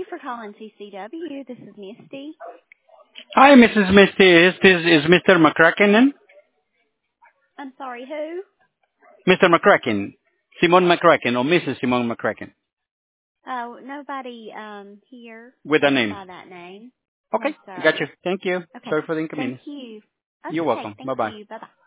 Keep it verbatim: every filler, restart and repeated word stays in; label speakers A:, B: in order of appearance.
A: you for calling C C W. This is Misty.
B: Hi, Missus Misty. Is this is Mister McCracken in?
A: I'm sorry, who?
B: Mister McCracken. Simon McCracken or Missus Simon McCracken.
A: Oh, nobody um here
B: With a name.
A: by that name. No,
B: Okay, got
A: sir.
B: you. Thank you.
A: Okay.
B: Sorry for the
A: Thank
B: inconvenience.
A: you. That's
B: You're
A: okay.
B: welcome.
A: Thank
B: Bye-bye.
A: you. Bye-bye.